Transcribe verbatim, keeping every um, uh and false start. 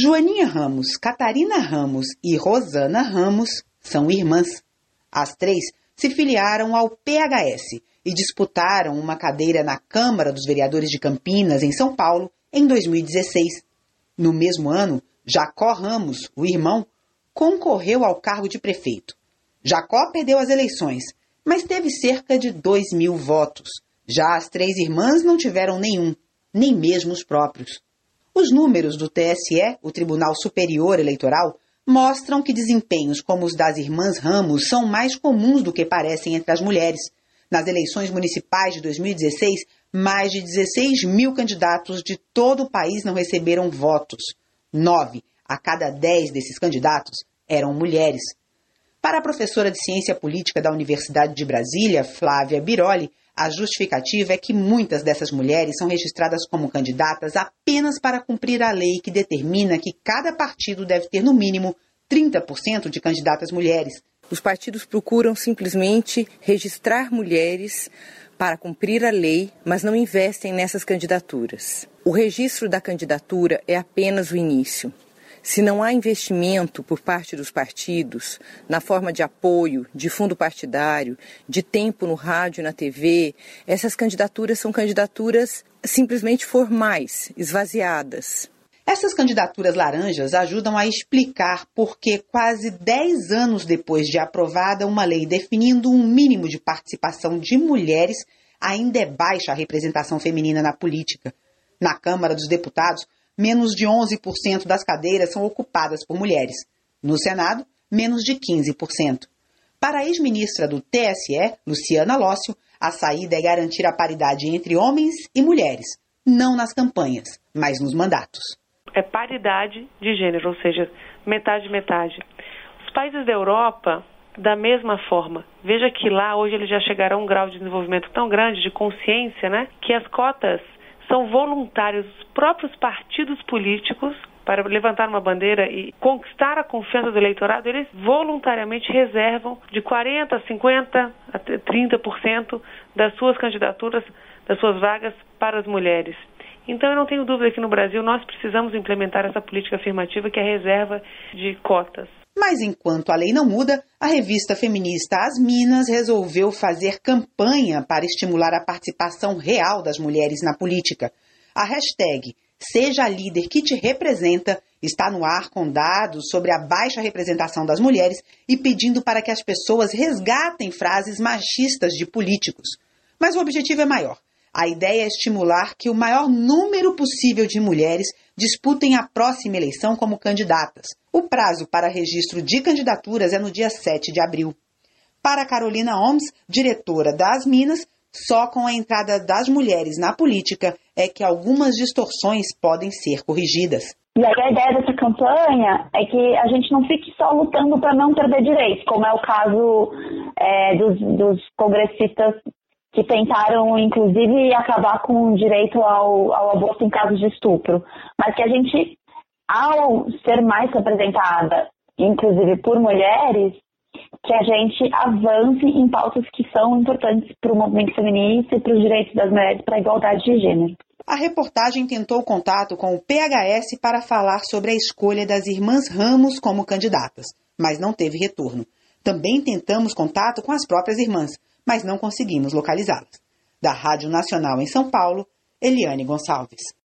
Joaninha Ramos, Catarina Ramos e Rosana Ramos são irmãs. As três se filiaram ao P H S e disputaram uma cadeira na Câmara dos Vereadores de Campinas, em São Paulo, em dois mil e dezesseis. No mesmo ano, Jacó Ramos, o irmão, concorreu ao cargo de prefeito. Jacó perdeu as eleições, mas teve cerca de dois mil votos. Já as três irmãs não tiveram nenhum, nem mesmo os próprios. Os números do T S E, o Tribunal Superior Eleitoral, mostram que desempenhos como os das irmãs Ramos são mais comuns do que parecem entre as mulheres. Nas eleições municipais de dois mil e dezesseis, mais de dezesseis mil candidatos de todo o país não receberam votos. Nove a cada dez desses candidatos eram mulheres. Para a professora de Ciência Política da Universidade de Brasília, Flávia Biroli, a justificativa é que muitas dessas mulheres são registradas como candidatas apenas para cumprir a lei que determina que cada partido deve ter, no mínimo, trinta por cento de candidatas mulheres. Os partidos procuram simplesmente registrar mulheres para cumprir a lei, mas não investem nessas candidaturas. O registro da candidatura é apenas o início. Se não há investimento por parte dos partidos, na forma de apoio, de fundo partidário, de tempo no rádio e na T V, essas candidaturas são candidaturas simplesmente formais, esvaziadas. Essas candidaturas laranjas ajudam a explicar por que, quase dez anos depois de aprovada uma lei definindo um mínimo de participação de mulheres, ainda é baixa a representação feminina na política. Na Câmara dos Deputados, menos de onze por cento das cadeiras são ocupadas por mulheres. No Senado, menos de quinze por cento. Para a ex-ministra do T S E, Luciana Lócio, a saída é garantir a paridade entre homens e mulheres, não nas campanhas, mas nos mandatos. É paridade de gênero, ou seja, metade, metade. Os países da Europa, da mesma forma. Veja que lá, hoje, eles já chegaram a um grau de desenvolvimento tão grande, de consciência, né, que as cotas são voluntários. Os próprios partidos políticos, para levantar uma bandeira e conquistar a confiança do eleitorado, eles voluntariamente reservam de quarenta por cento, cinquenta por cento até trinta por cento das suas candidaturas, das suas vagas para as mulheres. Então, eu não tenho dúvida que no Brasil nós precisamos implementar essa política afirmativa, que é a reserva de cotas. Mas enquanto a lei não muda, a revista feminista As Minas resolveu fazer campanha para estimular a participação real das mulheres na política. A hashtag Seja a Líder que Te Representa está no ar com dados sobre a baixa representação das mulheres e pedindo para que as pessoas resgatem frases machistas de políticos. Mas o objetivo é maior. A ideia é estimular que o maior número possível de mulheres disputem a próxima eleição como candidatas. O prazo para registro de candidaturas é no dia sete de abril. Para Carolina Oms, diretora das Minas, só com a entrada das mulheres na política é que algumas distorções podem ser corrigidas. E aí a ideia dessa campanha é que a gente não fique só lutando para não perder direitos, como é o caso é, dos, dos congressistas que tentaram, inclusive, acabar com o direito ao, ao aborto em casos de estupro. Mas que a gente, ao ser mais representada, inclusive por mulheres, que a gente avance em pautas que são importantes para o movimento feminista e para os direitos das mulheres, para a igualdade de gênero. A reportagem tentou contato com o P H S para falar sobre a escolha das irmãs Ramos como candidatas, mas não teve retorno. Também tentamos contato com as próprias irmãs, mas não conseguimos localizá-las. Da Rádio Nacional em São Paulo, Eliane Gonçalves.